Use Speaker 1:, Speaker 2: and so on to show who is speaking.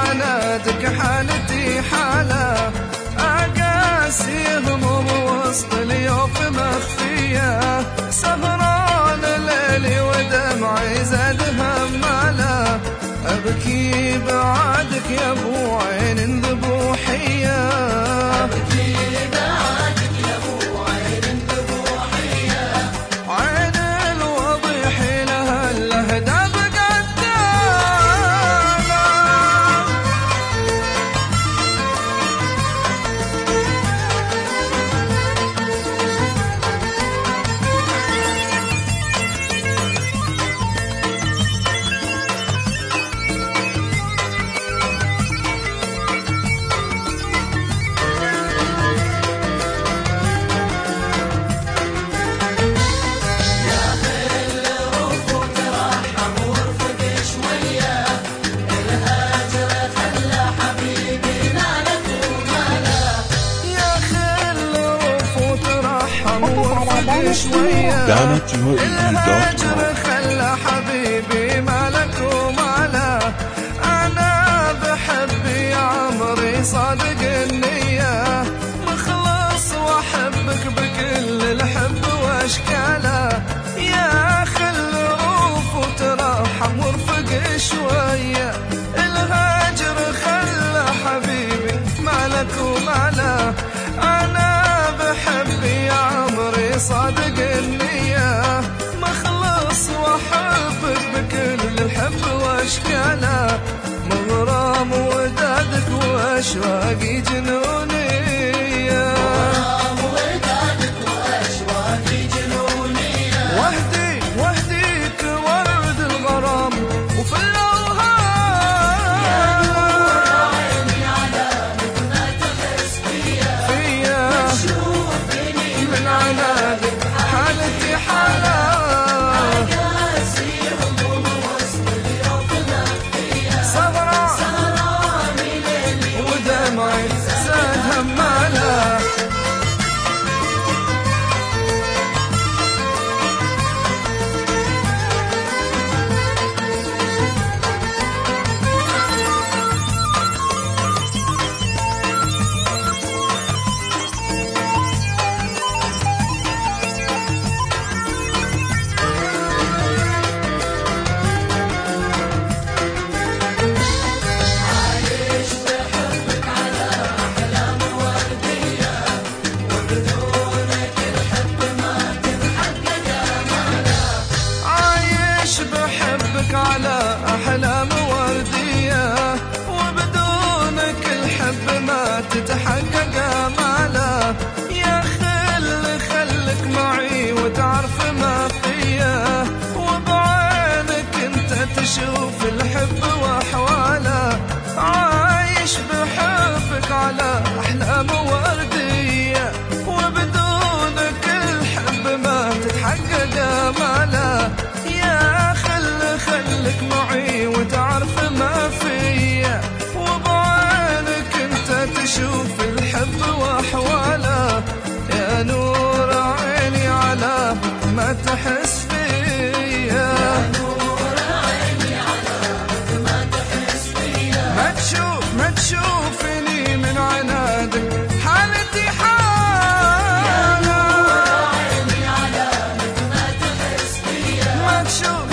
Speaker 1: عنادك حالتي حالة، أقاسي هموم وسط اليوم مخفية، سهران ليلي ودمعي زاد همالة، أبكي بعدك يا أبو عين ذبوحية، أبكي بعدك يا أبو عين ذبوحية، عين الوضيح لها الأهداب الهجر خلى حبيبي مالك وماله، أنا بحب يا عمري صادق النية، مخلص وأحبك بكل الحب وأشكاله، يا خل روف وترحم وارفق شوية، الهجر خلى حبيبي مالك وماله، أنا بحب يا عمري صادق النية، مخلص وأحبك بكل الحب وأشكاله، مغرام ودادك وأشواقي جنونية، مغرام ودادك وأشواقي جنونية، وأهديك ورد الغرام وفي الأوهام، يا نور عيني على مثل ما تحس فيا تشوفني من عنادك حالتي حالة، أقاسي هموم وسط اليوم مخفية، سهران ليلي ودمعي زاد همالة، على أحلام وردية، وبدونك الحب ما تتحقق آماله، يا خلك معي وتعرف ما فيا، وبعينك انت تشوف الحب وأحواله، عايش بحبك على أحلام وردية، وبدونك الحب ما تتحقق آماله، يا خلك معي وتعرف ما فيا، وبعينك انت تشوف الحب وأحواله، يا نور عيني على ما تحس فيا، يا نور عيني على ما تحس فيا، ما تشوفني من عنادك حالتي حالة، يا نور عيني على ما تحس فيا، ما تشوف